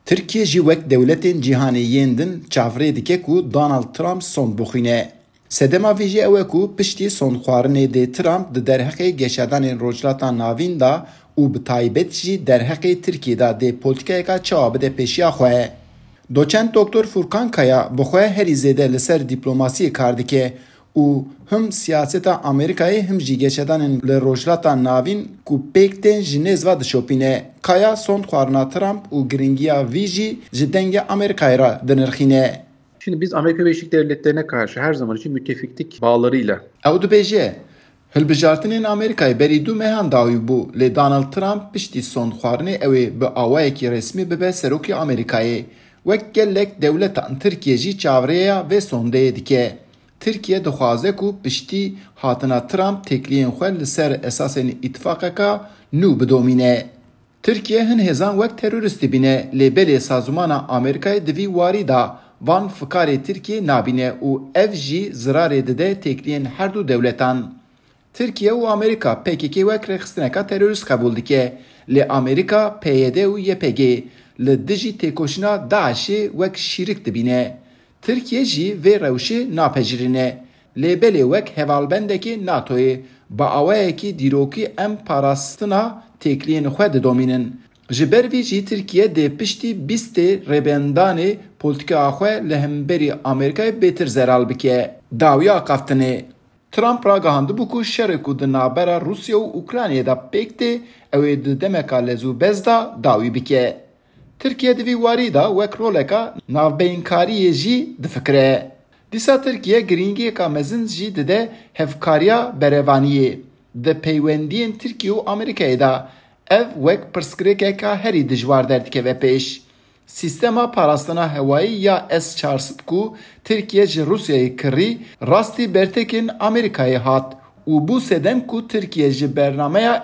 Tirkiye jî wek dewletên cîhanî din çavrê dike ku Donald Trump son bixwîne. Sedema vê jî ew e ku piştî sonxwarinê dê Trump di derheqê geşadanên rojhilata navîn da û bi taybet jî derheqê Tirkiyeyê dê polîtikayeka çawa bide pêşiya xwe. Doçent Doktor Furkan Kaya bi xwe herî zêde li ser dîplomasiyê kar dike û him siyaseta Amerîkayê him jî geşadanên li rojhilata navîn ku pêk tên ji nêzva dişopîne. Kaya sonxwarina Trump û giringiya wî jî ji dengê Amerîkayê re dinirxîne. Şimdi biz Amerika Birleşik Devletleri'ne karşı her zaman için müttefiklik bağlarıyla. Ew dibêje hilbijartinên Amerîkayê berî du mehan dawî bû lê Donald Trump piştî sonxwarinê ew ê bi awayekî resmî bibe Serokê Amerîkayê. Wek gelek dewletan Tirkiye jî çavrêya vê sondeyê dike. Tirkiye dixwaze ku piştî hatina Trump tekliyên xwe li ser esasên îtifaqeka nû bidomîne. Tirkiye hin hêzan wek terorîst dibîne lê belê Sazûmana Amerîkayê di vî warî da van fikarê Tirkiye nabîne û ev jî zirarê dide tekliyên her du dewletan. Tirkiye û Amerîka PKK wek rêxistineka terorîst qebûl dike lê Amerîka PYD û YPG li dijî têkoşîna Daişê wek şîrik dibîne. Tirkiye jî vê rewşê napejirîne lê belê wek hevalbendekê NATOyê bi awayekî dîrokî em parastina tekliyên xwe didomînin. Ji ber vî jî Tirkiye dê piştî bîstê rêbendanê polîtika xwe li hemberî Amerîkayê bêtir zeral bike. Dawiya qeftinê Trump ragihandibû ku şerê ku di navbera Rusya û Ukraynayê de pêk tê ew ê di demeka lezûbez da dawî bike. Tirkiye di vî warî da wek roleka navbeyinkariyê jî difikire. Dîsa Tirkiye giringiyeka mezin jî dide hevkariya berevaniyê. Di peywendiyên Tirkiye û Amerîkayê de ev wek pirsgirêkeka herî dijwar derdikeve pêş. Sîstema parastina hewayî ya S-400 ku Tirkiye ji Rusyayê kirî rastî bertekên Amerîkayê hat û bû sedem ku Tirkiye ji bernameya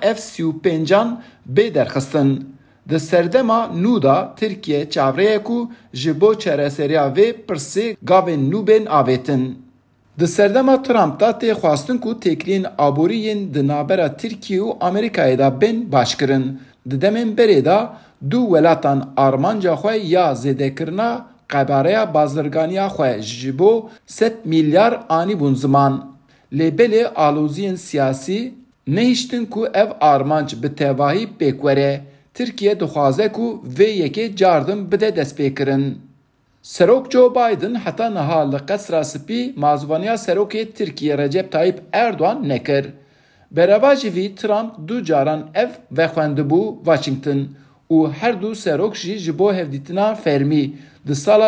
F-35 bê derxistin. Di serdema nû da Tirkiye çavreye ku ji bo çareseriya vê pirsê gavên nû bên avêtin. Di serdema Trump da tê xwastin ku tekliyên aborî di navbera Tirkiye û Amerîkayê de bên başkirin. Di demên berê da du welatan armanca xwe ya zêdekirina qebareya bazirganiya xwe ji bo 100 milyar anî bûn ziman. Lê belê aloziyên siyasî nehîştin ku ev armanc bi tevahî pêk were. Tirkiye dixwaze ku vê yekê cardim bide destpêkirin. Serok Joe Biden heta niha li qesra spî mazvaniya Serokê Tirkiye Recep Tayyip Erdoğan nekir. Bereva jî vî Trump du caran ev vexwendibû Washington û her du serok jî ji bo hevdîtina fermî di sala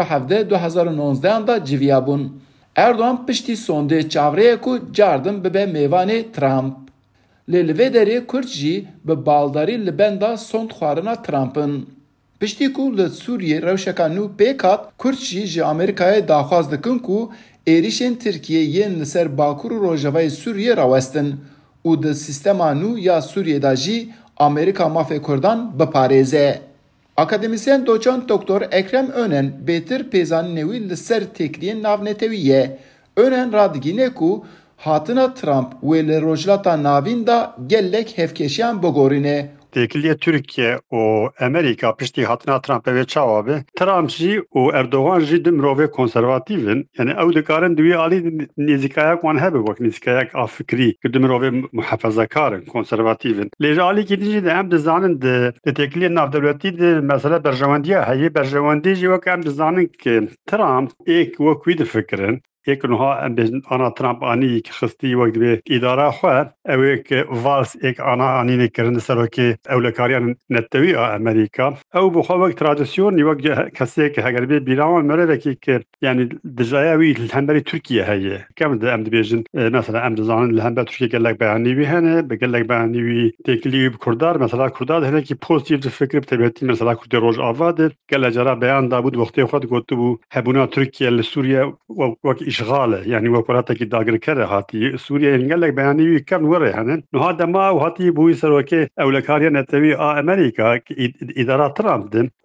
2017-2019 da civiya bûn. Erdoğan piştî sondê çavreye ku cardim bibe mêvanê Trump. Lê li vê derê Kurd jî bi baldarî li benda sondxwarina Trump'ın. Piştî ku li Sûriyê rewşeka nû pêk hat, Kurd jî ji Amerîkayê daxwaz dikin ku êrişên Tirkiye yên li ser Bakur û Rojavayê Sûriyê rawestin û di sîstema nû ya Sûriyê de jî Amerîka mafê Kurdan biparêze. Akademisyen doçent Doktor Ekrem Önen bêtir pêzanînê wî li ser tekliyên navnetewî ye. Önen radigîne ku hatina Trump wê li rojhilata navîn da gelek hevkeşiyan bigorîne. Tekliye Türkiye û Amerika piştî hatina Trumpê vê çawa be. Trump jî û Erdoğan jî di mirovê konservatîvin. Yani ew dikarin di wî alî nêzîkayek wan hebe wek nêzîkayek a fikrî ku di mirovê muhefezekarin konservatîvin. Lê ji alîkê din jî de em dizanin di tekliyên navdewletî de mesela berjewendiya heye. Berjewendî jî wek em dizanin ki Trump êk wek wî difikirin. Ek nuha em bejin ana Trump anî ki xistî wek dibe îdara xwe ew ê ki Vals ek ana anînê kirin serokê ewlekariya nettewî a Amerîka ew bi xwe wek tradisyonî wek kesê ki heger bê bîrawan merevekî ki yani dijaya wî li hemberî Tirkiye heye kem de em dibêjin mesela em dizanin li hember Tirkiye gelek beyanî wî hene bi gelek beyanî wî teklî bi Kurdar mesela Kurdar hinekî pozitif fikir bi tebetî mesela Kurdê Rojava de gelek cara beyan dabû di wextê xwe dgotibû hebûna Tirkiye li Sûriye wek işgale yani wekolatekî dagirkere hatî Sûriyeyê gelek beyanî wî kem were henin niha dema û hatî bûyî serokê ewlekariya nettewî a Amerîka ki îdara Trump din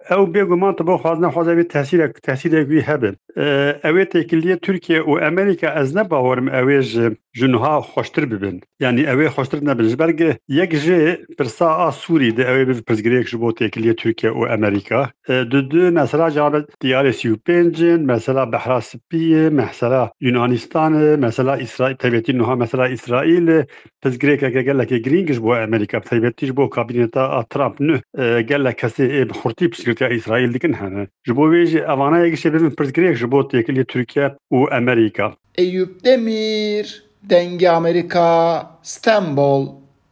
ew bêguman tu bo xwazina xwaza vê tesîrek wî hebe. Ew ê têkiliya Tirkiye û Amerîka ez ne bawerim ew ê ji niha xweştir bibin. Yani ew ê xweştir nebin. Ji ber yek jê pirsa a Sûrî de ew ê bibe pirsgirêk ji bo têkiliya Tirkiye û Amerîka. Du mesela cavab diyarê 35 mesela Behra Spî, mesela Yunanistanê, mesela İsrail tevêtî niha mesela İsraîlê pirsgirêkeke gelekî girîng ji bo Amerîka tevêtî ji bo kabîneta a Trump nû gelek kesê ê bi xurtî pirsgirtiya İsraîl dikin hene. Ji bo wê jî evanayekî jî bibin pirsgirêk ji bo têkiliya Tirkiye û Amerîka. Eyüp Demir, Dengê Amerika, İstanbul.